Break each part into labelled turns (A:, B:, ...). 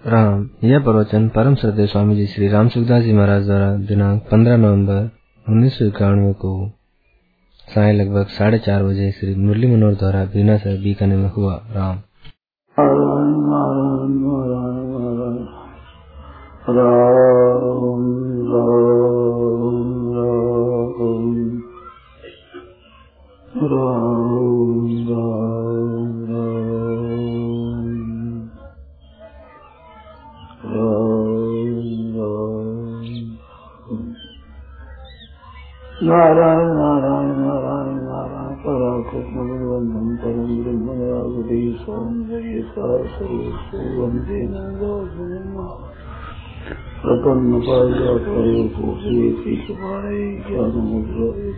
A: राम। यह प्रवचन परम श्रद्धेय स्वामी जी श्री राम सुखदास जी महाराज द्वारा दिनांक 15 नवंबर 1991 को साय लगभग 4:30 बजे श्री मुरली मनोहर द्वारा बीना से बीकानेर में हुआ। राम।
B: नारायण नारायण नारायण नारायण पराकृष्ण भगवंतम परम ब्रह्म रागुरी सौंदर्य सार वंदे प्रपन्न पारिजाताय पूजयति कृपायै ज्ञानमुद्रायै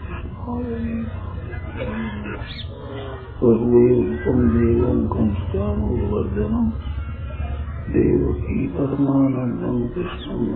B: वसुदेवं देवं कंसचानूरमर्दनं देवकी परमानंदं कृष्णं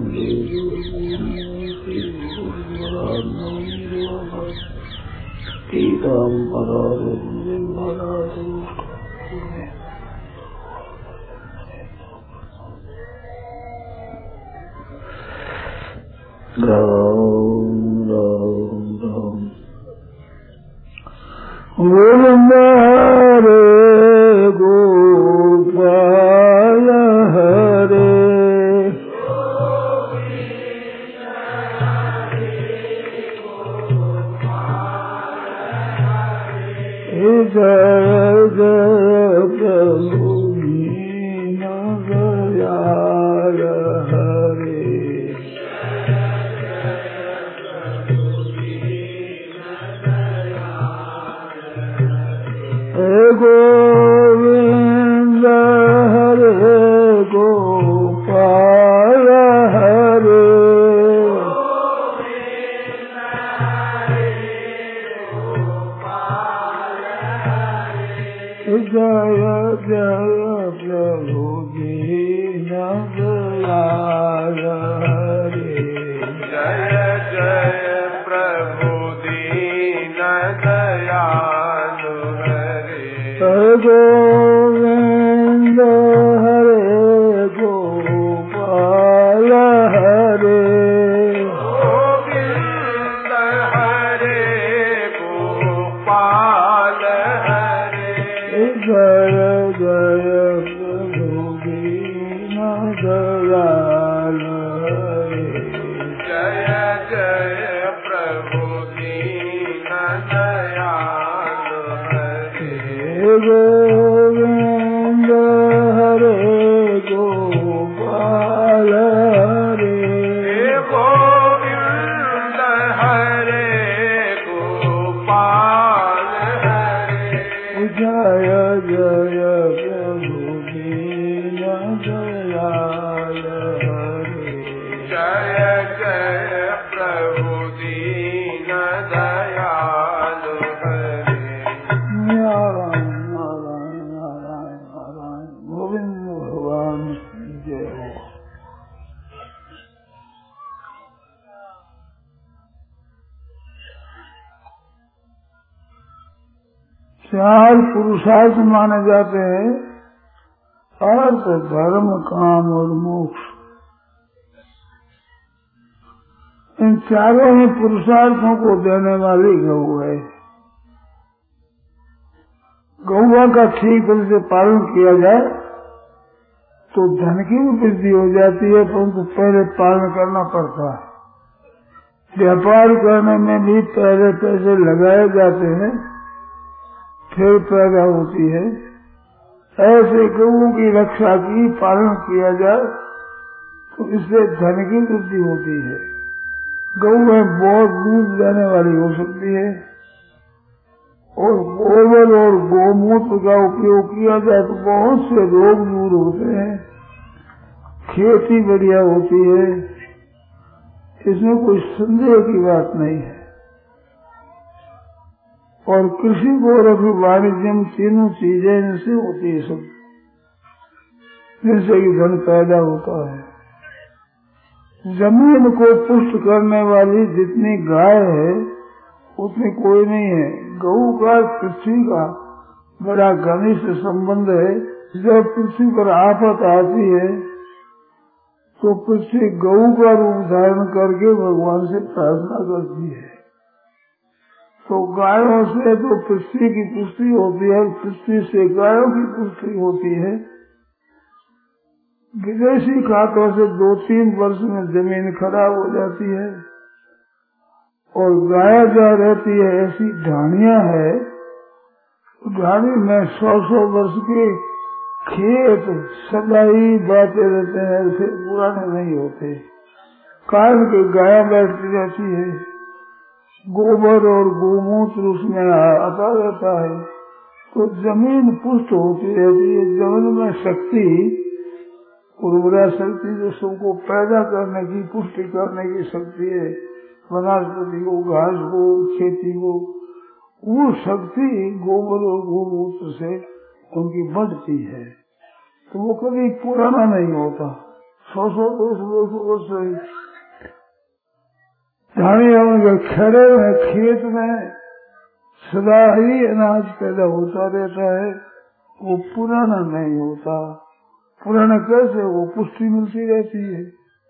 B: गोविंद हरे गोपाल हरे जय जय प्रभु दयाल हरे गोविंद हरे गोपाल हरे जय जय प्रभु दीन दयाल हरे जय जय प्रभु दीन दयाल गोविंद हरे गोपाल हरे गोविंद हरे गोपाल हरे जय जय प्रभु दीन दयाल हरे जय जय प्रभु दीन दयाल गोविंद हरे गोपाल हरे गोविंद हरे गोपाल हरे जय जय प्रभु दीन दयाल हरे जय जय प्रभु दीन दयाल हरे गोविंद भगवान जय हो। चार पुरुषार्थ माने जाते हैं: अर्थ, धर्म, काम और मोक्ष। इन चारों ही पुरुषार्थों को देने वाली गौ है। गौवा का ठीक तरह से पालन किया जाए तो धन की भी वृद्धि हो जाती है, परंतु पहले पालन करना पड़ता है। व्यापार करने में भी पहले पैसे लगाए जाते हैं, फिर पैदा होती है। ऐसे गौओं की रक्षा की पालन किया जाए तो इससे धन की वृद्धि होती है। गौ में बहुत दूध देने वाली हो सकती है और गोबर और गोमूत्र का उपयोग किया जाए तो बहुत से रोग दूर होते हैं, खेती बढ़िया होती है, इसमें कोई संदेह की बात नहीं है। और कृषि और वाणिज्य तीनों चीजें इनसे होती है, सब जिनसे कि धन पैदा होता है। जमीन को पुष्ट करने वाली जितनी गाय है उतनी कोई नहीं है। गऊ का पृथ्वी का बड़ा घनिष्ठ संबंध है। जब पृथ्वी पर आफत आती है तो पृथ्वी गऊ का रूप धारण करके भगवान से प्रार्थना करती है। तो गायों से तो पृथ्वी की पुष्टि होती है, पृथ्वी से गायों की पुष्टि होती है। विदेशी खातों से 2-3 वर्ष में जमीन खराब हो जाती है और गाया जा रहती है। ऐसी ढाणियां है, ढाणी में 100-100 वर्ष के खेत सदा ही बाते रहते हैं, उसे पुराने नहीं होते। कारण के गाया बैठती रहती है, गोबर और गोमूत्र उसमें आता रहता है, तो जमीन पुष्ट होती रहती है। जमीन में शक्ति, उर्वरा शक्ति जो सबको पैदा करने की, पुष्टि करने की शक्ति है, वनस्पति को, घास को, खेती को, वो शक्ति गोबर और गोमूत्र से उनकी बढ़ती है। तो वो कभी पुराना नहीं होता। 100-200 वर्ष धानी खड़े में खेत में सदा ही अनाज पैदा होता रहता है, वो पुराना नहीं होता। पुराना कैसे? वो पुष्टि मिलती रहती है।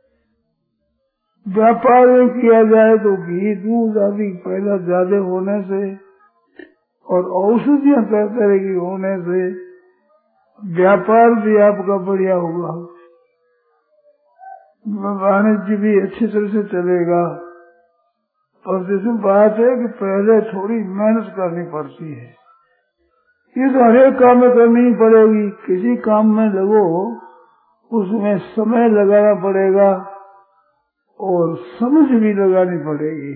B: व्यापार किया जाए तो घी, दूध आदि पैदा ज्यादा होने से और औषधियां तरह की होने से व्यापार भी आपका बढ़िया होगा, वाणिज्य भी अच्छी तरह से चलेगा। और जैसे बात है कि पहले थोड़ी मेहनत करनी पड़ती है, ये तो हरेक काम में करनी पड़ेगी। किसी काम में लगो उसमें समय लगाना पड़ेगा और समझ भी लगानी पड़ेगी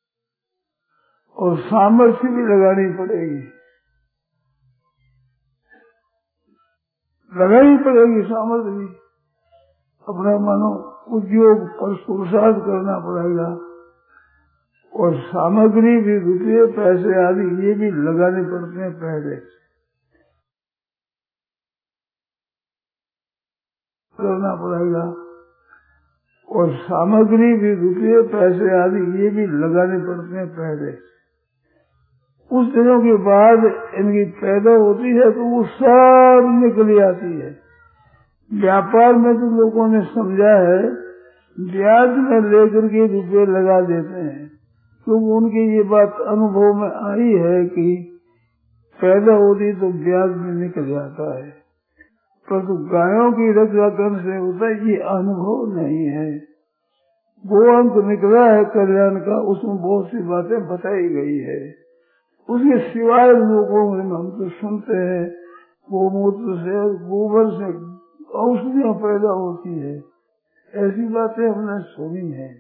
B: और सामर्थ्य भी लगानी पड़ेगी, लगानी पड़ेगी सामर्थ्य भी। अपना मानो उद्योग पर पुरुषार्थ करना पड़ेगा और सामग्री भी, रुपये पैसे आदि ये भी लगाने पड़ते हैं पहले करना पड़ेगा और सामग्री भी, रुपये पैसे आदि ये भी लगाने पड़ते हैं पहले। उस दिनों के बाद इनकी पैदा होती है तो वो सब निकल आती है। व्यापार में तो लोगों ने समझा है ब्याज में लेकर के रुपये लगा देते हैं, क्योंकि उनकी ये बात अनुभव में आई है कि पैदा होती तो ब्याज में निकल जाता है। परंतु गायों की रक्षा करने से होता है, ये अनुभव नहीं है। गोअंक निकला है कल्याण का, उसमें बहुत सी बातें बताई गई है। उसके सिवाय लोगों में हम तो सुनते हैं गोमूत्र से और गोबर से औषधियां पैदा होती है, ऐसी बातें हमने सुनी है।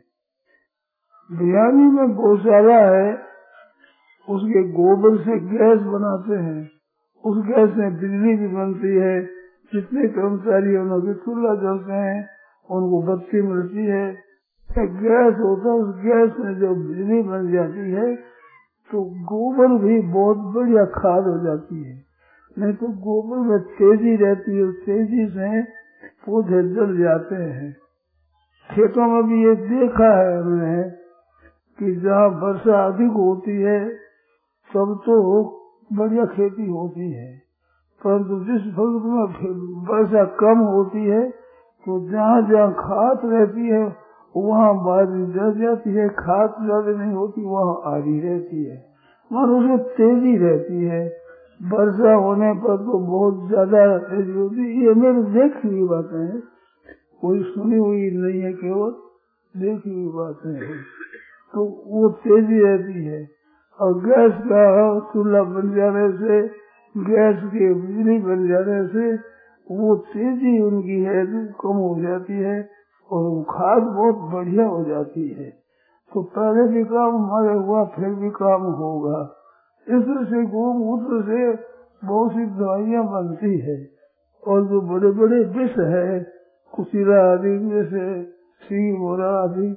B: बिहारी में गौशाला है, उसके गोबर से गैस बनाते हैं, उस गैस में बिजली भी बनती है। जितने कर्मचारी उनके चूल्हा जलते हैं उनको बत्ती मिलती है। गैस होता है, उस गैस में जब बिजली बन जाती है तो गोबर भी बहुत बढ़िया खाद हो जाती है। नहीं तो गोबर में तेजी रहती है, तेजी से पौधे जल जाते हैं। खेतों में भी ये देखा है हमने कि जहाँ वर्षा अधिक होती है तब तो बढ़िया खेती होती है, परंतु जिस वक्त में वर्षा कम होती है तो जहाँ जहाँ खाद रहती है वहाँ बारिश जल जाती है, खाद ज्यादा नहीं होती वहाँ आधी रहती है, वहाँ उसमें तेजी रहती है। वर्षा होने पर तो बहुत ज्यादा तेजी होती है। ये मेरे देखी हुई बातें हैं, कोई सुनी हुई नहीं है, केवल देखी हुई बातें हैं। तो वो तेजी रहती है और गैस का चूल्हा बन जाने से, गैस की बिजली बन जाने से वो तेजी उनकी है तो कम हो जाती है और वो खाद बहुत बढ़िया हो जाती है। तो पहले भी काम हमारे हुआ, फिर भी काम होगा। इस तरह से गोमूत्र से बहुत सी दवाइयाँ बनती है और जो बड़े बड़े विष है, कुशीला आदि जैसे सी मोरा आदि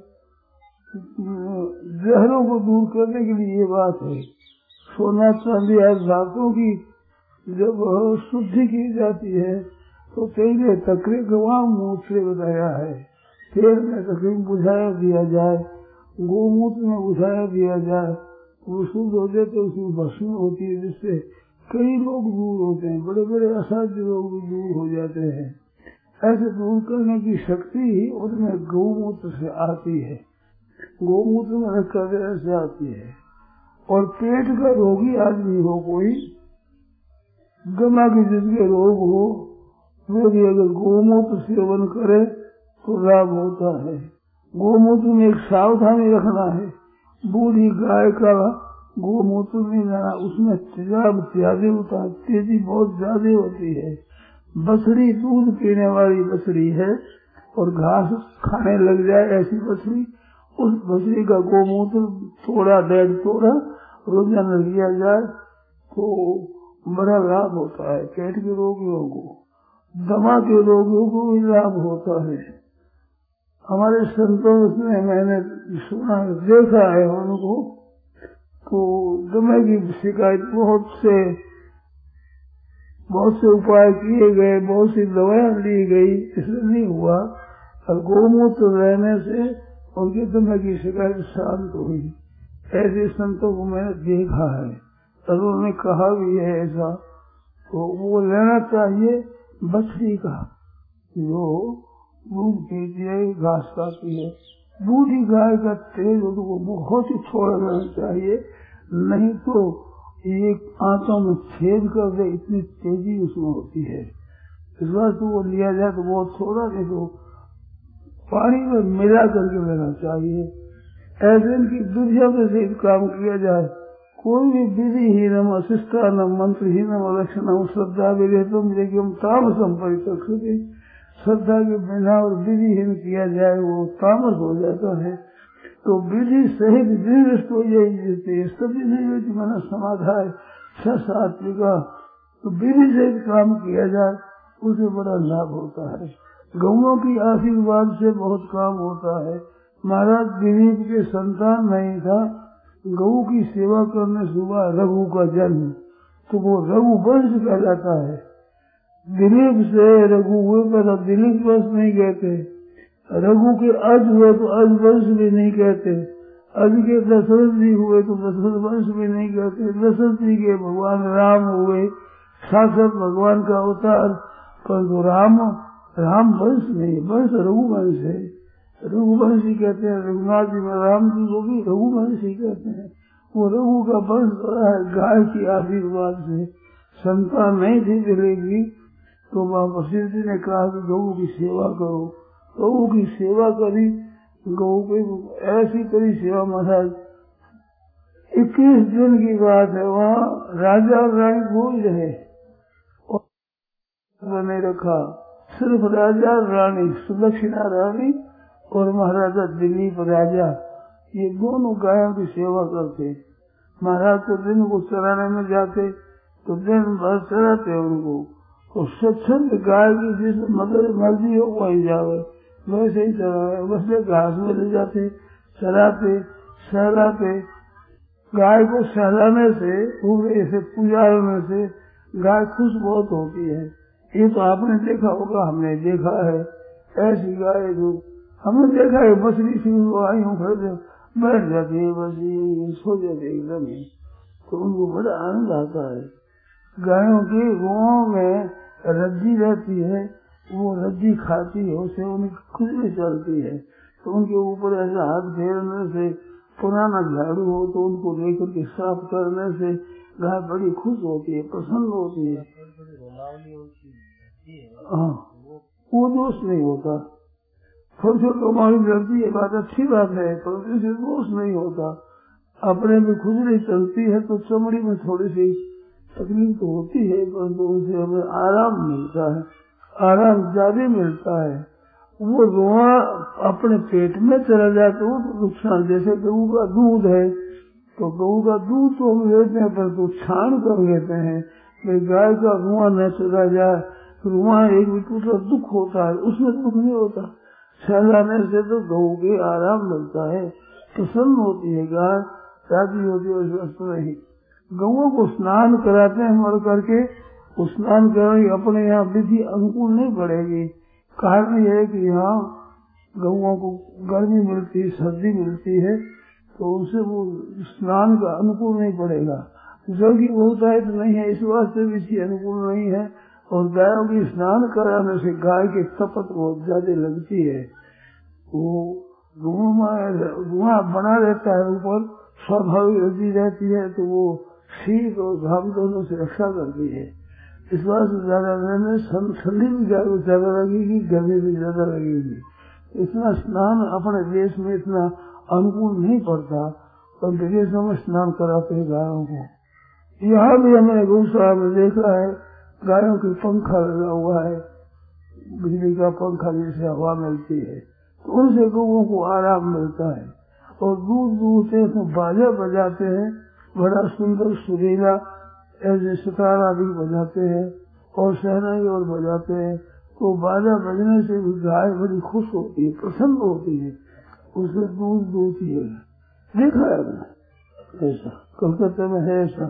B: जहरों को दूर करने के लिए ये बात है। सोना चांदी आदि धातुओं की जब शुद्धि की जाती है तो पहले तकरीब वहाँ मुँह से बताया है, तेल में तकरीब बुझाया दिया जाए, गोमूत्र में बुझाया दिया जाए, वो शुद्ध हो जाए तो उसमें भस्म होती है, जिससे कई लोग दूर होते हैं, बड़े बड़े असाध्य लोग भी दूर हो जाते हैं। ऐसे दूर करने की शक्ति उसमें गौमूत्र से आती है, गौमूत्र में रख कर से आती है। और पेट का रोगी आदमी हो, कोई गला की जिसके रोग हो, वो भी अगर गौमूत्र सेवन करे तो लाभ होता है। गौमूत्र में एक सावधानी रखना है, बूढ़ी गाय का गौमूत्र नहीं लेना, उसमें तेजाब ज्यादा होता है, तेजी बहुत ज्यादा होती है। बछड़ी दूध पीने वाली बछड़ी है और घास खाने लग जाए ऐसी बछड़ी, उस बछड़ी का गौमूत्र थोड़ा 1.5 तोड़ा रोजाना लिया जाए तो बड़ा लाभ होता है। पेट के रोगियों को, दमा के रोगियों को भी लाभ होता है। हमारे संतों में मैंने सुना देखा है उनको, तो दमे की शिकायत बहुत से उपाय किए गए, बहुत सी दवाएं ली गई, इसलिए नहीं हुआ। और गौमूत्र रहने से उनके दमे की शिकायत शांत हुई। ऐसे संतों को मैंने देखा है और उन्होंने कहा भी है ऐसा। तो वो लेना चाहिए बछड़ी का जो दूध पीती है, घास खाती है। बूढ़ी गाय का तेल उनको बहुत ही छोड़ देना चाहिए, नहीं तो ये आंतों में छेद कर दे, इतनी तेजी उसमें होती है। इस बार तो वो लिया जाए तो बहुत थोड़ा, नहीं तो पानी में मिला करके लेना चाहिए। ऐसे इनकी दुर्जन से काम किया जाए। कोई भी विधिहीनम अशिष्टानम मंत्रहीनम अलक्षणम श्रद्धा विरहितम यज्ञम तामसम परितक्षते। श्रद्धा के बिना और विधिहीन किया जाए वो तामस हो जाता है। तो विधि सहित दृष्ट हो जाए, सभी नहीं मना समाधाय सात्विका, तो विधि सहित काम किया जाए उसे बड़ा लाभ होता है। गौओं की आशीर्वाद से बहुत काम होता है। महाराज दिलीप के संतान नहीं था, गऊ की सेवा करने से हुआ रघु का जन्म, तो वो रघु वंश कहलाता है। दिलीप से रघु हुए पर दिलीप वंश नहीं कहते, रघु के अज हुए तो अज वंश भी नहीं कहते, अज के दशरथ जी हुए तो दशरथ वंश भी नहीं कहते। दशरथ जी के भगवान राम हुए, साक्षात भगवान का अवतार, परंतु राम वंश नहीं, वंश रघुवंश है, रघुवंशी कहते हैं। रघुनाथ जी में राम जी को भी रघुवंशी कहते हैं। वो रघु का वंश है। गाय की आशीर्वाद से संतान नहीं थी मिलेगी तो बाबा शिव जी ने कहा कि गऊ की सेवा करो। गऊ की सेवा करी, गऊ की ऐसी करी सेवा। महाराज 21 दिन की बात है, वहाँ राजा और रानी भूल रहे बने रखा, सिर्फ राजा और रानी, सुदक्षिणा रानी और महाराजा दिलीप राजा, ये दोनों गायों की सेवा करते। महाराज तो दिन को चराने में जाते तो दिन भर चराते उनको, तो स्वच्छंद गाय की जिस मर्जी हो वही जावे, वैसे ही चरावे। वैसे घास में ले जाते, चराते, सहलाते। गाय को सहलाने से, पूरे से पुजारने से गाय खुश बहुत होती है। ये तो आपने देखा होगा, हमने देखा है। ऐसी गाय जो हमने देखा है, बछड़ी सी आई हूँ, बैठ जाती है, बस ये सो जाती है एकदम ही, तो उनको बड़ा आनंद आता है। गायों के गुओं में रज्जी रहती है, वो रज्जी खाती है, उसे उनकी खुशी चलती है, तो उनके ऊपर ऐसा हाथ फेरने से, पुराना झाड़ू हो तो उनको लेकर के साफ करने से गाय बड़ी खुश होती है, प्रसन्न होती है। हाँ, वो दोष नहीं होता। थोड़ी छोटी हमारी लड़ती है, बात अच्छी बात है, पर इसे दोष नहीं होता। अपने में खुजली चलती है तो चमड़ी में थोड़ी सी तकलीफ तो होती है, परंतु उनसे हमें आराम मिलता है, आराम ज्यादा मिलता है। वो रोआ अपने पेट में चला जाए तो नुकसान, जैसे गऊ का दूध है तो गऊ का दूध तो हम लेते हैं पर तो छान कर लेते हैं। गाय का रुआ न चला जाए, रुआ एक भी दुख होता है, उसमें दुख नहीं होता। सहलाने से तो गऊ के आराम मिलता है, प्रसन्न होती है गाय, राजी होती है। उस नहीं गऊ को स्नान कराते हैं मर करके, स्नान करेंगे अपने यहाँ विधि अनुकूल नहीं पड़ेगी। कारण यह है कि यहाँ गऊओं को गर्मी मिलती है, सर्दी मिलती है, तो उनसे वो स्नान का अनुकूल नहीं पड़ेगा। जल की बहुत है तो नहीं है, इस वास्ते विधि अनुकूल नहीं है। और गायों की स्नान कराने से गाय की तपत बहुत ज्यादा लगती है, वो धुआं बना रहता है ऊपर, स्वाभाविक लगी रहती है, तो वो शीत और घाम दोनों से रक्षा करती है। इस बात से ज्यादा रहने ठंडी भी गाय को ज्यादा लगेगी, गर्मी भी ज्यादा लगेगी। इतना स्नान अपने देश में इतना अनुकूल नहीं पड़ता, पर विदेशों में स्नान कराते हैं गायों को। यहाँ भी हमने गौशाला में देखा है, गायों के पंखा लगा हुआ है, बिजली का पंखा जिससे हवा मिलती है, तो उनसे गौओं को आराम मिलता है। और दूर दूर से बाजा बजाते हैं, बड़ा सुंदर सुरीला, ऐसे सितारा भी बजाते हैं और शहनाई और बजाते हैं, तो बाजा बजने से भी गाय बड़ी खुश होती है, प्रसन्न होती है, उसे दूध दूती है। देखा है मैंने ऐसा, कलकत्ता में है ऐसा।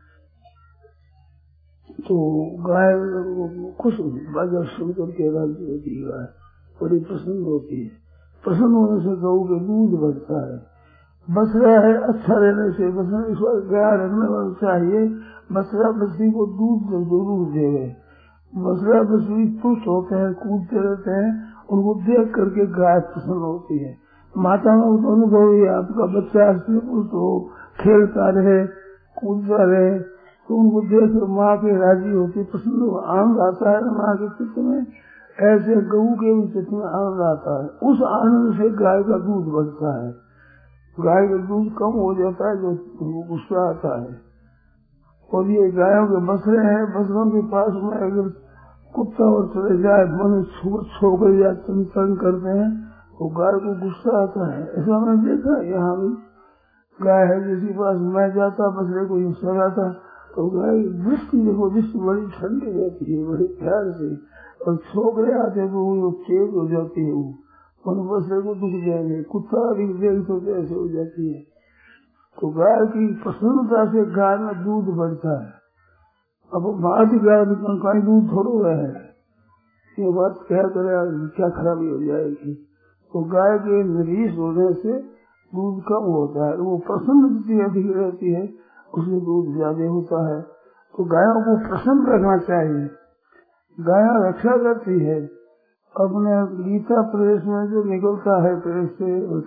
B: तो गाय खुश बाजा सुन करके राज्य होती है, गाय बड़ी प्रसन्न होती है। प्रसन्न होने से गऊ के दूध बढ़ता है। बछड़ा है, अच्छा रहने से बछड़ा गाय रखने वाला चाहिए, बछड़ा बछड़ी को दूध जरूर देवे। बछड़ा बछड़ी खुश होते हैं, कूदते रहते हैं, उनको देख करके गाय प्रसन्न होती है। माता में तो अनुभव ही, आपका बच्चा खुश हो, खेलता रहे, कूदता रहे, तो उनको देख माँ के राजी होती, प्रसन्न आनंद आता है माँ के चित्त में। ऐसे गऊ के भी चित्त में आनंद आता है, उस आनंद से गाय का दूध बढ़ता है। गाय का दूध कम हो जाता है जो गुस्सा आता है। और ये गायों के बछड़े हैं, बछड़ों के पास में अगर कुत्ता और चले जाए, मन छोड़ या तंग करते हैं, तो गाय को गुस्सा आता है। ऐसा मैंने देखा, यहाँ भी गाय है जिसके पास मैं जाता, बछड़े को गुस्सा आता, तो गाय दृष्टि देखो, दृष्टि बड़ी ठंडी रहती है, बड़ी प्यार से, और छोकरे आते तो वो तेज हो जाती है, वो बछड़े को दुख जाएंगे, कुत्ता भी देख तो ऐसे हो जाती है। तो गाय की प्रसन्नता से गाय में दूध बढ़ता है। अब भारतीय गाय कहीं दूध थोड़ा है, ये बात क्या करे, क्या खराबी हो जाएगी। तो गाय के निरीश होने से दूध कम होता है, वो प्रसन्न जितनी अधिक रहती है उसमें दूध ज्यादा होता है। तो गायों को प्रसन्न रखना चाहिए। गाय रक्षा करती है। अपने गीता प्रेस में जो निकलता है प्रेस से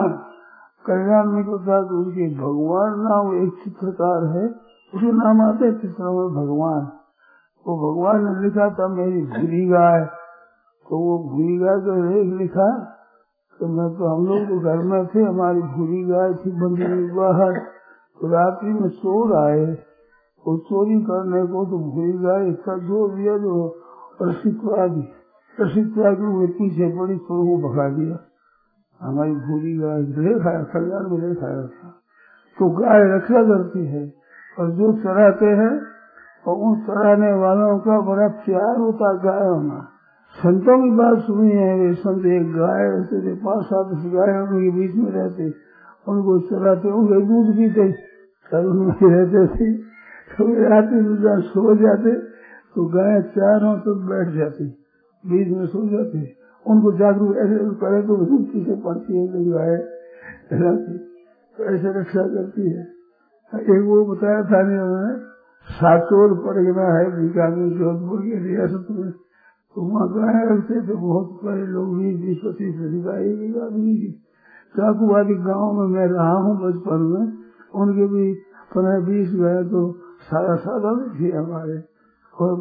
B: कल्याण निकलता है, तो उसके भगवान नाम एक चित्रकार है, उसके नाम आते हैं चित्रों में भगवान। वो भगवान ने लिखा था मेरी भूरी गाय, तो वो भूरी गाय का रेख लिखा, तो मैं तो हम लोग तो घर में थे, हमारी भूरी गाय थी बंदी बाहर, तो रात्रि में चोर आए, वो चोरी करने को, तो भूरी गाय इतना जोर दिया जो प्रसिद्धा के पीछे पड़ी, चोर को भगा दिया। हमारी भूरी गाय ले खाया, कल्याण में ले खाया था। तो गाय रक्षा करती है, और जो चराते हैं और उन चराने वालों का बड़ा प्यार होता है गायों में। संतों की बात सुनी है, वे संत एक गाय ऐसे 5-7 गाय उनके बीच में रहते, उनको चराते, उनके दूध पीते, रहते थे। तो रात में सो जाते तो गाय चारों तक बैठ जाती, बीच में सो जाते, उनको जागरूक ऐसे करे तो पीछे पड़ती है गाय, तो ऐसे रक्षा करती है। एक वो बताया था नहीं उन्होंने, साचोर परगना है बीकानेर जोधपुर के रियासत में, तो वहाँ गाय रखते थे बहुत सारे लोग, 20-25 आदमी की। चाकूवादी गाँव में मैं रहा हूँ बचपन में, उनके भी 15-20 गाय तो सादा में थी हमारे, और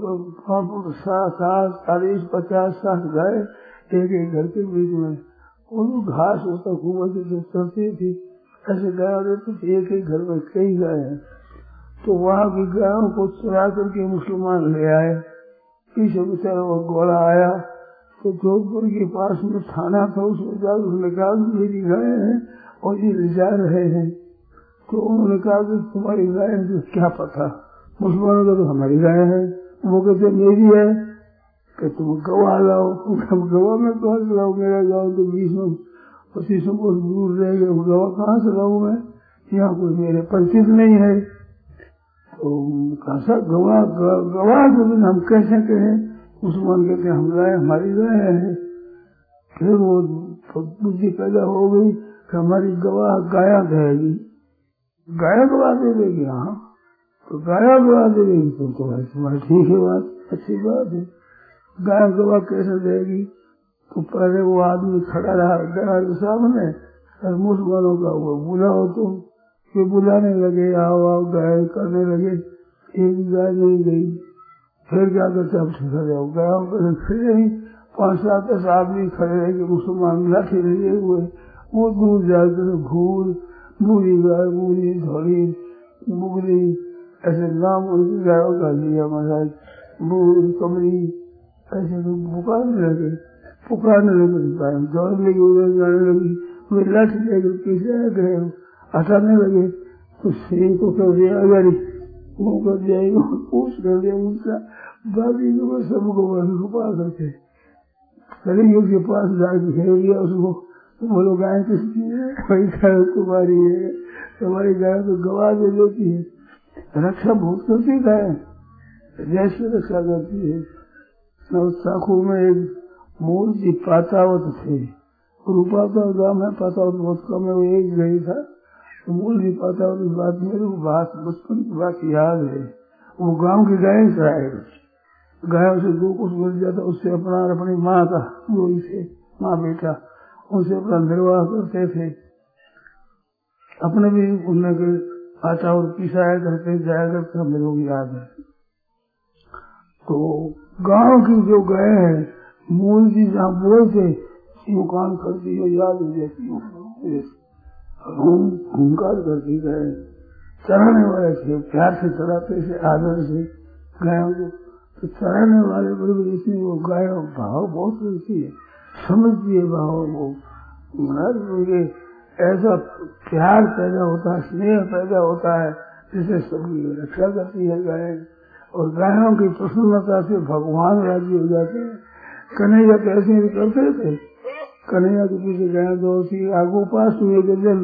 B: 40-50-60 गाय एक घर के बीच में, वो घास होता खूब चलती थी, ऐसे गाय रहती थी, एक घर में कई गाय हैं। तो वहाँ की गायों को चुरा करके मुसलमान ले आए, पीछे बेचारा वो घोड़ा आया, तो जोधपुर के पास में थाना था, उसमें जाकर उसने कहा मेरी गाय है और ये ले जा रहे हैं। तो उन्होंने कहा कि तुम्हारी गाय है, तो क्या पता, मुसलमानों का तो हमारी गाय है। वो कहते मेरी है, कि तुम गवाह लाओ। गवाह में कहाँ से लाओ, मेरा गाँव तो 20-25 कोस दूर रह गए, गवाह कहाँ से लाऊं मैं, यहाँ कोई मेरे परिचित नहीं है। तो कैसा गवाह के बिना हम कैसे कहें, मुसलमान कहते हम गाय हमारी गाय है। फिर वो बुद्धि पैदा हो गई कि हमारी गवाह गाया कहेगी, गाय गवाह दे देगी। हाँ, तो गाया गवा देगी तो तुम्हारी ठीक है बात, अच्छी बात है। गाय गवा कैसे देगी? तो पहले वो आदमी खड़ा रहा गाय के सामने और मुसलमानों का वो बुलाओ तुम, ये बुलाने लगे, आओ आओ गाय करने लगे, एक गाय नहीं गई। फिर क्या करते अब खड़े हो गायों पर खड़े नहीं, 5-7 आदमी खड़े रहे कि मुसलमान लाठी लिए हुए, वो दूर जाकर घूर बूढ़ी गाय, बूढ़ी धोड़ी बुगली ऐसे नाम उनकी गायों का लिया महाराज, बूढ़ कमरी ऐसे तो पुकारने लगे गाय दौड़ लगी, उधर जाने लगी, वे लाठी लेकर पीछे गए हटाने लगे। तो सिंह को कर दिया गाड़ी मुँह कर दिया, पूछ कर दिया उनका बाकी को सबको छुपा करके करेंगे उसके पास जाकर घेर दिया उसको। तो बोलो गाय किसकी है? वही गाय तुम्हारी है, तुम्हारी गाय तो गवा दे देती है, रक्षा बहुत करती गाय, जैसे रक्षा करती है। साखू में एक मूल जी पातावत थे, रूपाता गांव है, पातावत बहुत कम है, वो एक गई था। तो मूल जी पातावत की बात मेरे को बात बचपन की बात याद है। वो गांव की गाय कराए, गायों से जो कुछ मिल जाता उससे अपनी माँ का जोड़ी से माँ बेटा उनसे अपना निर्वाह करते थे। अपने भी उनने आटा और पिसाया करते जाया करते हम लोग याद है। तो गांव की जो गाय है मूल जी जहाँ बोलते मुकान करती हो याद हो जाती हुंकार करती गए, चराने वाले थे प्यार से चराते थे आदर से गायों को। तो चराने वाले बड़े इसमें वो गाय भाव बहुत रहती है, समझती है भाव वो मुझे ऐसा प्यार पैदा होता है, स्नेह पैदा होता है जिससे सबकी रक्षा करती है गाय। और गायों की प्रसन्नता से भगवान राजी हो जाते हैं। कन्हैया तो ऐसे भी करते थे, कन्हैया के पीछे गाय दौड़ती आगू पास हुए के दिन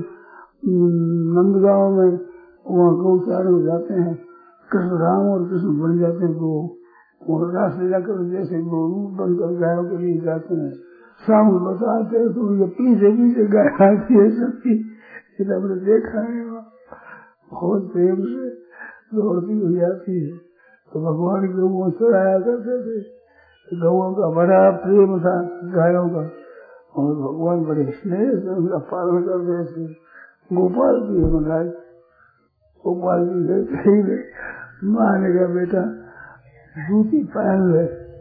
B: नंदगांव में वहाँ गौचार हो जाते हैं, कृष्ण राम और कृष्ण बन जाते हैं, वो रास्ते जाकर जैसे रूप बनकर गायों के लिए जाते हैं। शाम को बताते हैं तो उनके पीछे पीछे गाय आती है सबकी, हमने देखा है बहुत प्रेम से दौड़ती हुई आती है। तो भगवान गौ चढ़ाया करते थे, गौओं का बड़ा प्रेम था गायों का, और भगवान बड़े स्नेह से उनका पालन करते थे। गोपाल जी महाराज, गोपाल जी गए माँ ने कहा बेटा जूती पहन ले,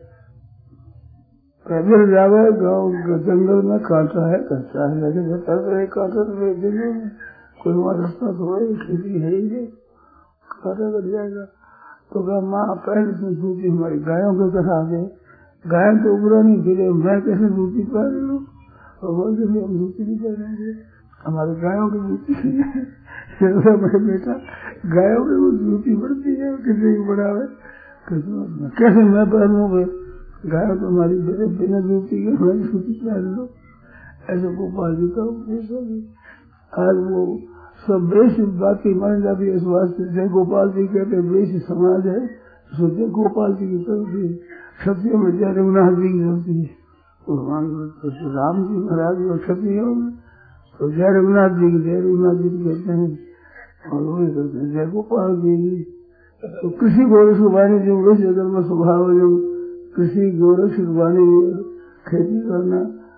B: पैदल जावे गाँव जंगल में कांटा है कच्चा है, लेकिन कांटा तो जंगल में कोई वहाँ रास्ता थोड़ा ही खेती है ही नहीं, कांटा कट जाएगा। तो क्या माँ पहले जूती हमारी गायों के कथा दे, गाय तो उबरा नहीं फिरे, मैं कैसे जूती पहन लूँ? और बोलते हम जूती नहीं पहनेंगे, हमारी गायों की जूती मेरे बेटा गायों की वो जूती पड़ती है, किसी को बढ़ावे कैसे मैं पहनूंगे? गाय तो हमारी बिना जूती के मैं जूती पहन लो। ऐसे गोपाल जी का उपदेश होगी। आज वो सब बेश बातें मान जाती है इस वास्ते जय गोपाल जी कहते बेश समाज है, तो जय गोपाल जी की चलती है, क्षत्रियों में जय रघुनाथ जी की चलती है, भगवान राम जी महाराज और क्षत्रियों में तो जय रघुनाथ जी की जय रघुनाथ जी की कहते हैं, और वही करते हैं जय गोपाल जी की। तो कृषि गोरक्ष वाणी जो जगत में स्वभाव जो कृषि गोरक्ष वाणी खेती करना,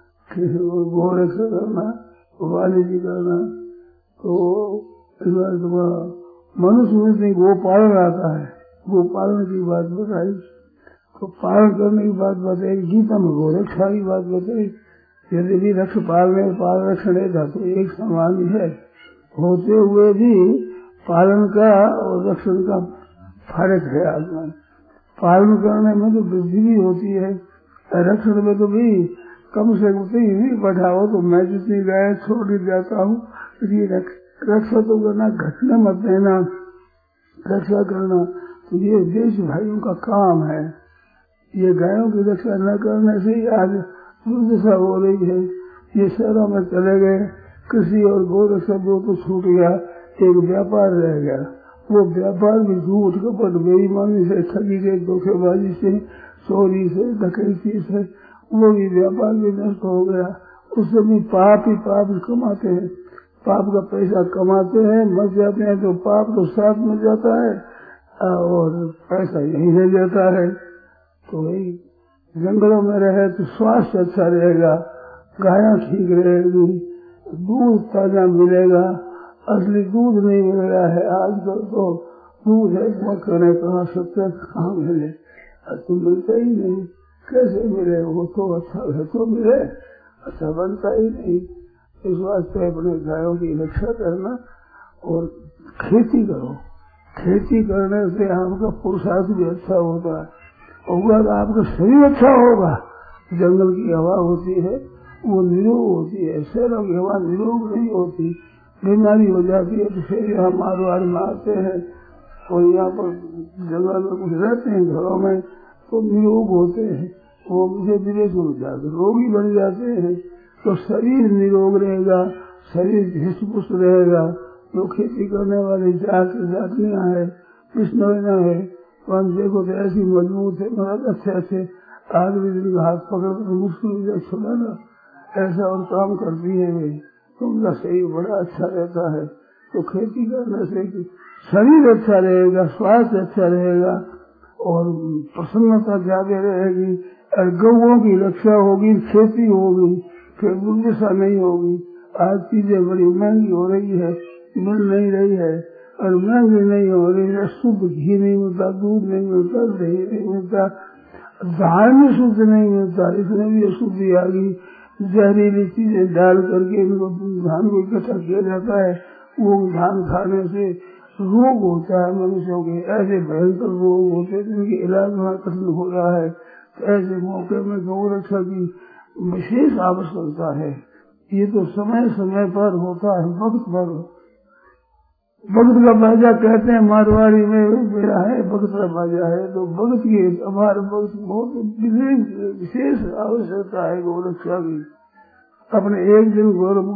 B: गोरक्ष करना, वाणिज्य करना, तो इस बार मनुष्य में गोपालन आता है, गोपालन की बात बताई। तो पालन करने की बात बताई, गीता में गोरक्षा की बात बताई। यदि भी रक्ष पालने पाल रक्षण धातु एक समान है, होते हुए भी पालन का और रक्षण का फर्क है। आत्मा पालन करने में तो वृद्धि भी होती है, रक्षण में तो भी कम से कम ही बढ़ाओ। तो मैं जितनी गाय छोड़ जाता हूँ, ये रक्षा तो करना, घटना मत देना, रक्षा करना तो ये देश भाइयों का काम है। ये गायों की रक्षा न करने से ही आज दुर्दशा हो रही है। ये शहरों में चले गए, कृषि और गौ रक्षा दो तो छूट गया, एक व्यापार रह गया। वो व्यापार भी झूठ कपट बेईमानी से, ठगी से, धोखेबाजी से, चोरी से, डकैती से, वो भी व्यापार भी नष्ट हो गया। उससे भी पाप ही पाप कमाते हैं, पाप का पैसा कमाते हैं, मर जाते हैं तो पाप तो साथ में जाता है, और पैसा यहीं रह जाता है। तो वही जंगलों में रहे तो स्वास्थ्य अच्छा रहेगा, गायें ठीक रहेगी, दूध ताजा मिलेगा। असली दूध नहीं मिल रहा है आजकल, तो दूध है मक्खन कहाँ सत्य कहाँ मिले, तो मिलता ही नहीं। कैसे मिले? वो तो अच्छा है तो मिले, अच्छा बनता ही नहीं। इस वास्ते अपने गायों की रक्षा करना और खेती करो। खेती करने से आपका पुरुषार्थ भी अच्छा होता है, और आपका शरीर अच्छा होगा। जंगल की हवा होती है वो निरोग होती है, शहरों की हवा निरोग नहीं होती, बीमारी हो जाती है। तो फिर यहाँ मारवाड़ में आते हैं और यहाँ पर जंगल में कुछ रहते हैं घरों में तो निरोग होते हैं, वो मुझे विदेश में जाकर रोगी बन जाते हैं। तो शरीर निरोग रहेगा, शरीर हृष्ट पुष्ट रहेगा। जो खेती करने वाली जातियाँ है, बिश्नोइयाँ है, वहाँ देखो तो ऐसी मजबूत है, मतलब अच्छे आदमी जिनका हाथ पकड़ कर मुश्किल छुड़ाना ऐसा और काम करती है वे, तो उनका शरीर बड़ा अच्छा रहता है। तो खेती करने से शरीर अच्छा रहेगा, स्वास्थ्य अच्छा रहेगा और प्रसन्नता ज्यादा रहेगी, और गौओं की रक्षा होगी, खेती होगी, फिर दुर्दशा नहीं होगी। आज चीजें बड़ी महंगी हो रही है, मिल नहीं रही है, और महंगी नहीं हो रही है, शुद्ध घी नहीं मिलता, दूध नहीं मिलता, दही नहीं मिलता, धान भी शुद्ध नहीं मिलता, इसमें भी अशुद्धि आ गई। जहरीली चीजें डाल करके इनको धान को इकट्ठा किया जाता है, वो धान खाने से रोग होता है मनुष्यों के, ऐसे भयंकर रोग होते हैं जिनके इलाज बड़ा कठिन हो रहा है। तो ऐसे मौके में गौ रक्षा की विशेष आवश्यकता है। ये तो समय समय पर होता है, वक्त पर। भगत का बाजा कहते हैं मारवाड़ी में, मेरा है भगत का बाजा है। तो भगत की हमारे भगत बहुत विशेष आवश्यकता है गौ रक्षा की। अपने एक दिन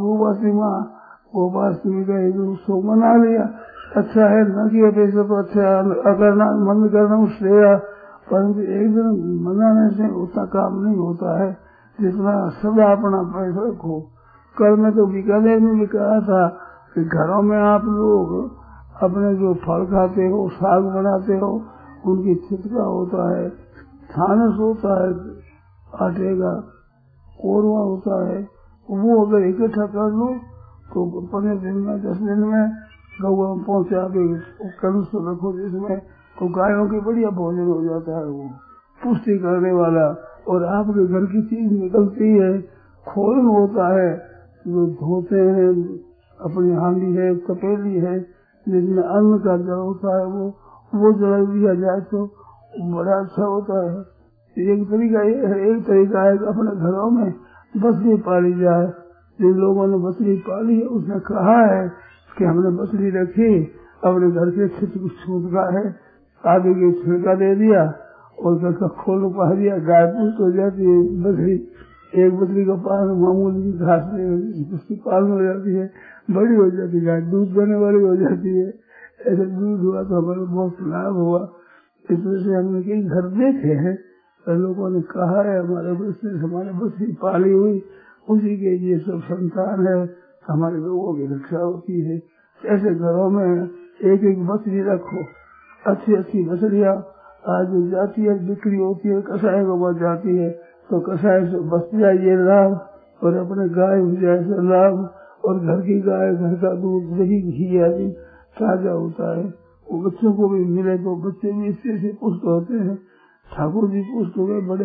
B: गोपाष्टमी का एक उत्सव मना लिया, अच्छा है, न कि पैसे तो अच्छा अगर मन करना उससे, परंतु एक दिन मनाने से उतना काम नहीं होता है जितना सदा अपना पैसा रखो। कल मैं तो बीकानेर में भी कहा था कि घरों में आप लोग अपने जो फल खाते हो, साग बनाते हो, उनकी छिटका होता है, थानस होता है, आटे का कोरवा होता है, वो अगर इकट्ठा कर लो तो 15 दिन में 10 दिन में गौ पहुँचा के कलश रखो, जिसमें तो गायों की बढ़िया भोजन हो जाता है, वो पुष्टि करने वाला। और आपके घर की चीज निकलती है, खोलन होता है, जो धोते हैं, अपनी हांडी है, तपेली है, जिसमें अन्न का जल होता है, वो जल दिया जाए तो बड़ा अच्छा होता है। एक तरीका ये है, एक तरीका है अपने घरों में बकरी पाली जाए। जिन लोगों ने बकरी पाली है उसने कहा है कि हमने बकरी रखी, अपने घर के छूटका है, आगे की छिड़का दे दिया और घर का खोल पा दिया, गाय पुष्ट हो जाती है। बकरी एक बकरी का पालन मामूली घास नहीं होती, उसकी पालन हो जाती है, बड़ी हो जाती है, गाय दूध देने वाली हो जाती है। ऐसे दूध हुआ तो हमारे बहुत लाभ हुआ। इस वजह से हमने कई घर देखे हैं, लोगों ने कहा है हमारे बकरी पाली हुई, उसी के ये सब संतान है, हमारे लोगों की रक्षा होती है। ऐसे घरों में एक एक बकरी रखो, अच्छी अच्छी बकरियां आज जाती है, बिक्री होती है, कसाई को जाती है, तो कसाई से बच जाइए लाभ, और अपने गाय जैसे लाभ, और घर की गाय, घर का दूध, दही, घी आदि ताजा होता है, वो बच्चों को भी मिले तो बच्चे भी इससे से पुष्ट होते हैं। ठाकुर जी पुष्ट हुए, बड़े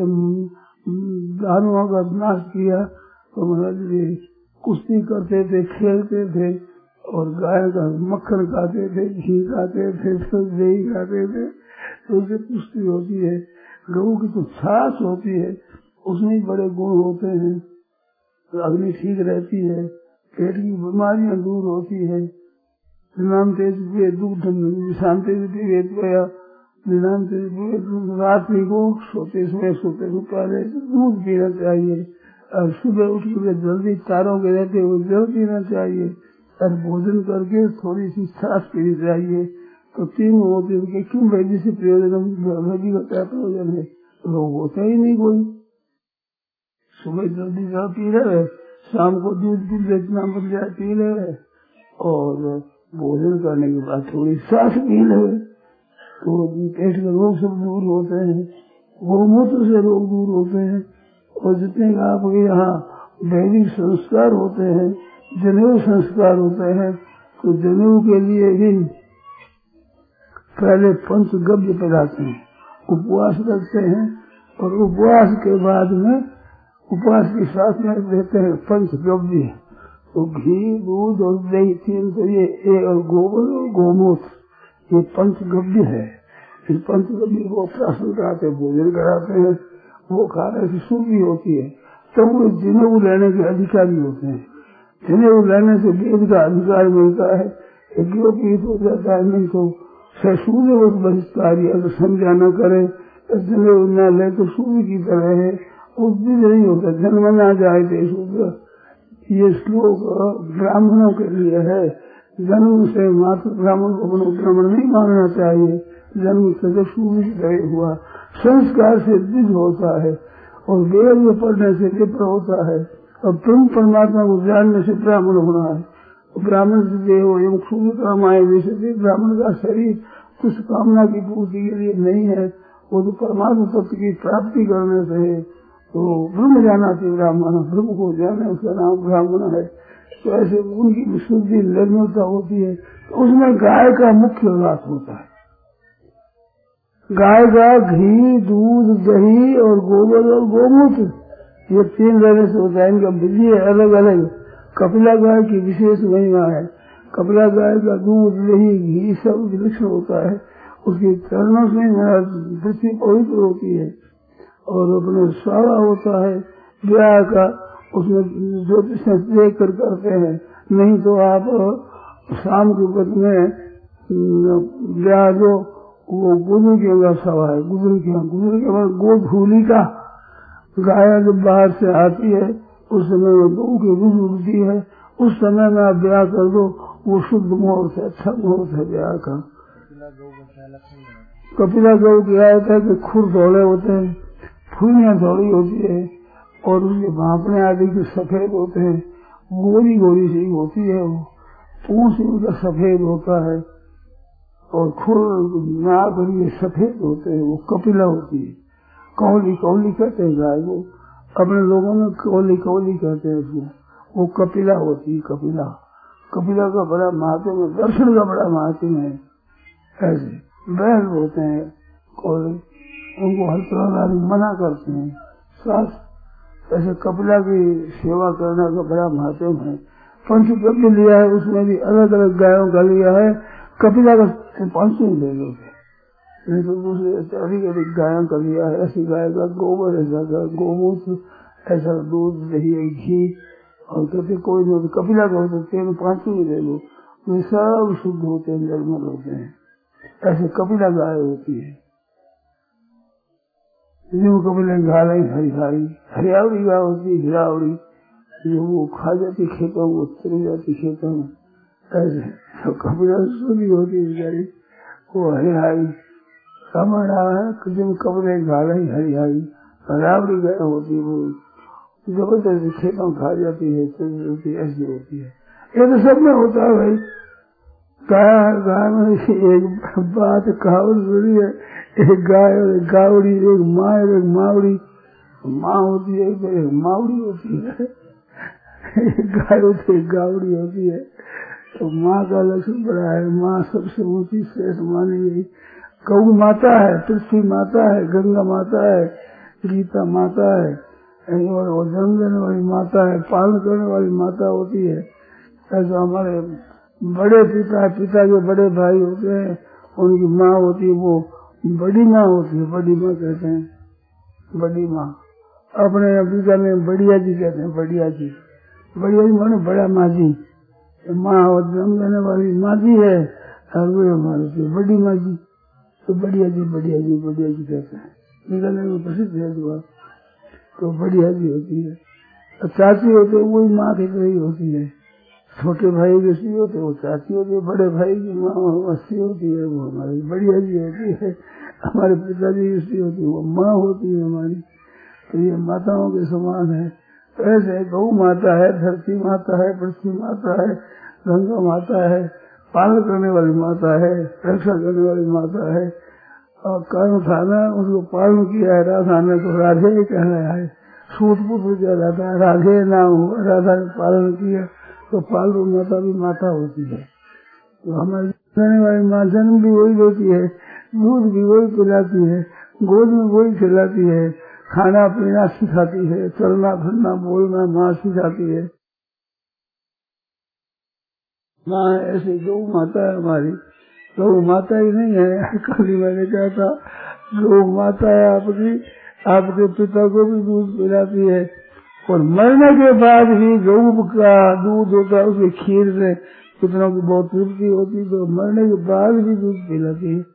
B: दानवों का नाश किया, तो महाराज जी कुश्ती करते थे, खेलते थे, और गाय का मक्खन खाते थे, घी खाते थे, दही खाते थे, तो उससे पुष्टि होती है। गऊ की तो छाछ होती है, उसमें बड़े गुण होते हैं, अग्नि ठीक रहती है, पेट की बीमारियां दूर होती है। रात्रि को सोते से पहले दूध पीना चाहिए, और सुबह उठ के जल्दी तारों के रहते हुए जल पीना चाहिए, और भोजन करके थोड़ी सी छाछ पीनी चाहिए। तो तीन होते हैं, क्यों भाई जिसे प्रयोजन का क्या प्रयोजन है, लोग होता ही नहीं कोई। सुबह जल्दी जल पी रहे, शाम को दूध जितना बन जाए पी रहे, और भोजन करने के बाद थोड़ी सांस पी ले, तो पेट के रोग सब दूर होते हैं, गोमूत्र से रोग दूर होते हैं। और जितने आपके यहाँ वैदिक संस्कार होते हैं, जनेऊ संस्कार होते हैं, तो जनेऊ के लिए भी पहले पंचगव्य पिलाते हैं, उपवास रखते हैं, और उपवास के बाद में उपवास के साथ में देते हैं पंचगव्य। तो घी, दूध और दही, तीन तो ये और गोबर और गोमूत्र, ये पंचगव्य है। इस पंचगव्य को प्राशन कराते, भोजन कराते हैं, वो खाने से शुद्धि होती है। तब वो जनेऊ लेने के अधिकारी होते हैं। जनेऊ लेने से वेद का अधिकार मिलता है, यज्ञोपवीत हो जाता है। नहीं तो सूर्य बहिष्कार अगर समझा न करे, जनेऊ न ले तो सूर्य की तरह है, उस दिन नहीं होता, जन्म न जाए थे सूर्य। ये श्लोक ब्राह्मणों के लिए है। जन्म से मात्र ब्राह्मण को ब्राह्मण नहीं मानना चाहिए। जन्म से सूर्य की तरह हुआ, संस्कार से द्विज होता है, और वेद में पढ़ने से विप्र होता है, और तुम परमात्मा को जानने से ब्राह्मण होना है। ब्राह्मण से देव एवं सूर्य कामाए, जैसे ब्राह्मण का शरीर कुछ कामना की पूर्ति के लिए नहीं है, वो तो परमात्मा तत्व की प्राप्ति करने से है। तो ब्रह्म जाना चाहिए, ब्राह्मण ब्रह्म को जाने, उसका नाम ब्राह्मण है। तो ऐसे उनकी विशुद्धि निर्मलता होती है। तो उसमें गाय का मुख्य वास होता है। गाय का घी, दूध, दही और गोबर और गोमूत्र, ये तीन रहने से होता है। इनका विधि अलग अलग। कपिला गाय की विशेष महिमा है। कपिला गाय का दूध, दही, घी सब विलक्षण होता है। उसके चरणों से पृथ्वी पवित्र होती है, और अपने स्वाहा होता है ब्याह का, उसमें ज्योतिष देख कर करते हैं। नहीं तो आप शाम के वक्त में ब्याह जो वो गुजर के सवा है, गुजर के गोधूली का गाय जब बाहर से आती है, उस समय वो गौ की गुज उड़ती है, उस समय में आप ब्याह कर दो, वो शुद्ध मुहूर्त है, अच्छा मुहूर्त है ब्याह का। कपिला गौ क्या होता है कि खुर धोले होते हैं, फूलियां थोड़ी होती है, और उसके भापने आदि के सफेद होते हैं, गोरी गोरी सी होती है, वो पूंछ उनका सफेद होता है, और खुर नाक ये सफेद होते हैं, वो कपिला होती है। कौली कौली कहते हैं गाय को, अपने लोगों में कौली कौली कहते हैं उसको। वो कपिला होती है, कपिला। कपिला का बड़ा महात्म है, दर्शन का बड़ा महात्म है। ऐसे बैल होते हैं कौली, उनको हर तरह मना करते हैं शास्त्र। ऐसे कपिला की सेवा करने का बड़ा महत्व है। पंचगव्य लिया है, उसमें भी अलग अलग गायों का लिया है। कपिला का 500 ले लोगे, नहीं तो दूसरे अधिक अधिक गायों का लिया है। ऐसी गाय का गोबर, ऐसा का गोमूत्र, ऐसा दूध, दही, घी, और कहते कोई नहीं कपिला का होता है, 500 ले लो, वे सब शुद्ध होते हैं, निर्मल होते हैं। ऐसे कपिला गाय होती है। जो कपिला घालाई हरी हरी हरियावड़ी गाय होती है, हिरावड़ी, जो वो खा जाती खेतों में, चली जाती खेतों में। ऐसे तो कपिला शुद्धि होती है गाय, वो हरियाई कमरा है, जिन कपड़े घालाई हरियाई हरियावड़ी गाय होती है, वो जबरदस्ती खेतों खा जाती है, ऐसी होती है। ये तो सब में होता है भाई। गाय में एक बात कहावत जुड़ी है, एक गाय और एक गावड़ी, एक माँ और एक मावड़ी। माँ होती है तो एक मावड़ी होती है, एक गाय होती है, गावड़ी होती है। तो माँ का लक्षण बड़ा है। माँ सबसे ऊंची श्रेष्ठ मानी गई। गौ माता है, पृथ्वी माता है, गंगा माता है, गीता माता है, और जन्म देने वाली माता है, पालन करने वाली माता होती है। ऐसा हमारे बड़े पिता, पिता के बड़े भाई होते हैं, उनकी माँ होती है, वो बड़ी माँ होती है, बड़ी माँ कहते हैं, बड़ी माँ। अपने अफ्रीका में बढ़िया जी कहते हैं, बढ़िया जी। बढ़िया जी माने बड़ा माँ जी। माँ और जन्म देने वाली माँ जी है, और वो हमारे बड़ी माँ जी। तो बढ़िया जी, बढ़िया जी, बढ़िया जी कहते हैं, निकलने में प्रसिद्ध है दुआ। तो बढ़िया जी होती है। और चाची होते वही माँ की तरह होती है। छोटे भाई जैसी होते वो चाची होती है, बड़े भाई की माँ वैसी होती है, वो हमारी बढ़िया जी होती है। हमारे पिताजी जैसी होती है, वो माँ होती है हमारी। तो ये माताओं के समान है। तो ऐसे गौ माता है, धरती माता है, पृथ्वी माता है, गंगा माता है, पालन करने वाली माता है, रक्षा करने वाली माता है। और कर्म था ना, उसको पालन किया। राधा ने तो राधे ही कहलाया है, सूत पुत्र कहलाता है, राधे नाम हुआ। राधा ने पालन किया तो पालू माता भी माता होती है। तो हमारी जन्म वाली माँ जन्म भी वही देती है, दूध भी वही पिलाती है, गोद में वही खिलाती है, खाना पीना सिखाती है, चलना फिरना बोलना माँ सिखाती है। माँ ऐसी गौ माता है हमारी। गौ माता ही नहीं है, कल ही मैंने कहा था गौ माता है आपकी, आपके पिता को भी दूध पिलाती है। और मरने के बाद भी गऊ का दूध होता है, उसकी खीर से कितनों की बहुत तृप्ति होती, तो मरने के बाद भी दूध पिलाती है।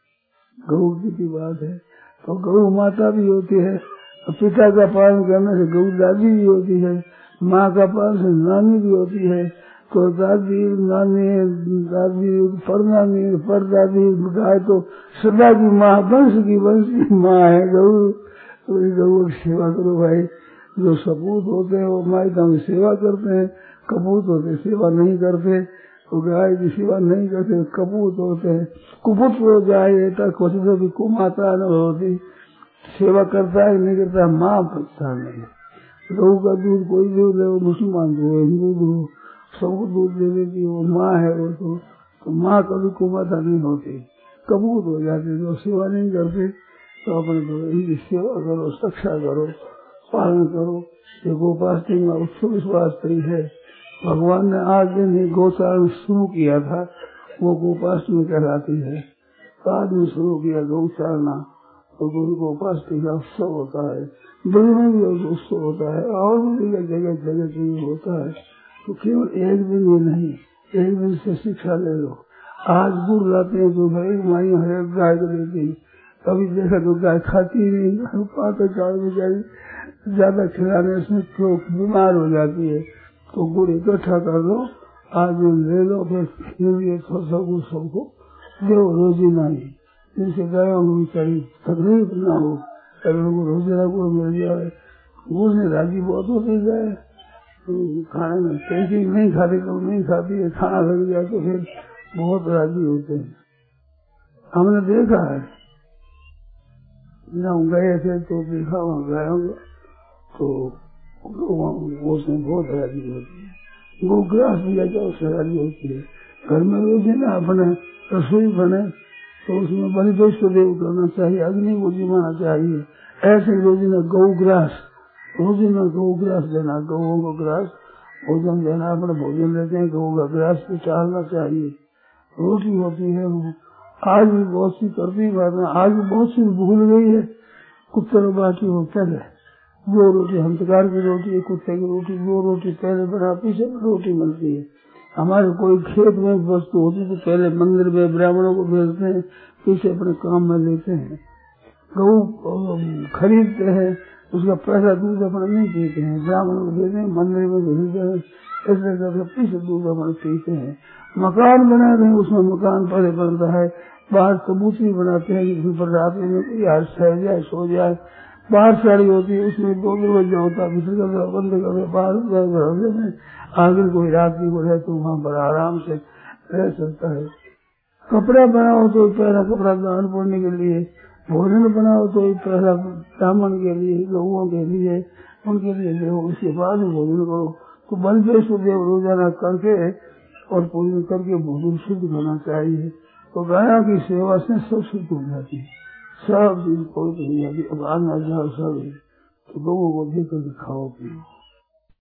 B: गऊ की बात है। तो गऊ माता भी होती है, पिता का पालन करने से गऊ दादी भी होती है, माँ का पालन से नानी भी होती है। तो दादी नानी दादी परनानी परदादी गाय तो सदा की माँ, वंश की माँ है गऊ। तो गऊ की सेवा करो भाई। जो सपूत होते हैं वो माता की सेवा करते हैं, कपूत होते सेवा नहीं करते। तो गाय की सेवा नहीं करते, कपूत होते हैं। कुपुत्र हो जाए तक क्वचित भी कुमाता न होती, सेवा करता है नहीं करता, माँ पता नहीं। गऊ का दूध कोई दूध है, वो मुसलमान हो हिंदू हो सबको दूध दे देती, वो माँ है। वो तो माँ कभी कुमाता नहीं होती, कपूत हो जाते। जो सेवा नहीं करते तो अपने इनकी सेवा करो, रक्षा करो, पालन करो। ये गोपाष्टमी में उत्सव विश्वास है। भगवान ने आज दिन ही गौचारण शुरू किया था, वो गोपाष्टमी कहलाती है। आज में शुरू किया गौचारणा, तो गोपाष्टमी का उत्सव होता है। दिल्ली में भी उत्सव होता है और भी जगह जगह होता है। तो केवल एक दिन में नहीं, एक दिन से शिक्षा ले लो। आज गुड़ लाते हैं तो भाई माई हर गाय को देती, कभी देखा तो गाय खाती नहीं, पाकर गाय बेचारी ज्यादा खिलाने से तो बीमार हो जाती है। तो गुड़ इकट्ठा कर लो, आज ले लो, फिर सबको दो रोजी नहीं, जिनसे गायों को बेचारी तकलीफ न हो। लोगों को रोजी गुड़ मिल जाए, गुड़ में राजी बहुत होती जाए। खाने में पैसे नहीं खाते, कभी नहीं खाती है, खाना लग जाए तो फिर बहुत राजी होते हैं। हमने देखा है, जब गए थे तो देखा वहाँ गायों को, तो उसमें बहुत राजी होती है। गो ग्रास दिया जाए उससे राजी होती है। घर में रोजी ना अपने रसोई बने तो उसमें बलिदेश को देव करना चाहिए, अग्नि को जिमाना चाहिए। ऐसे रोजी ना गौ ग्रास, रोजी में गौ ग्रास देना, गौ को ग्रास भोजन देना, अपने भोजन देते हैं, गौ का ग्रास भी डालना चाहिए। रोटी होती है, आज भी बहुत सी करती बात है, आज भी बहुत सी भूल गई है। कुत्ते को बाटी हो पहले दो रोटी, हंतकार की रोटी, कुत्ते की रोटी, दो रोटी पहले बना, पीछे रोटी मिलती है। हमारे कोई खेत में वस्तु होती तो पहले मंदिर में ब्राह्मणों को भेजते हैं, पीछे अपने काम में लेते हैं। गऊ खरीदते हैं, उसका पैसा दूध अपना नहीं पीते हैं, ब्राह्मणों को देते हैं, मंदिर में भेजते हैं, ऐसे करके पीछे दूध अपना पीते हैं। मकान बनाते हैं, उसमें मकान पहले बनता है, बाहर कबूतरी बनाते हैं जिसमें पर रात में कोई यार सह जाए सो जाए। बाहर साड़ी होती है, उसमें 2 दरवाजा होता है, भीतर का बंद कर बाहर में आगे कोई रात की को रहे तो वहाँ पर आराम से रह सकता है। कपड़ा बनाओ तो पहला कपड़ा दान पुण्य के लिए, भोजन बनाओ तो पहला ब्राह्मण के लिए, लोगों के लिए, उनके लिए देव, उसके बाद भोजन करो। तो बलदेश देव रोजाना करके और पूजन करके भोजन शुद्ध करना चाहिए। तो गाया की सेवा से सब शुद्ध हो जाती है, सब चीज कोई नहीं जाती। अब आना जाओ सब, तो लोगों को देकर खाओ पियो।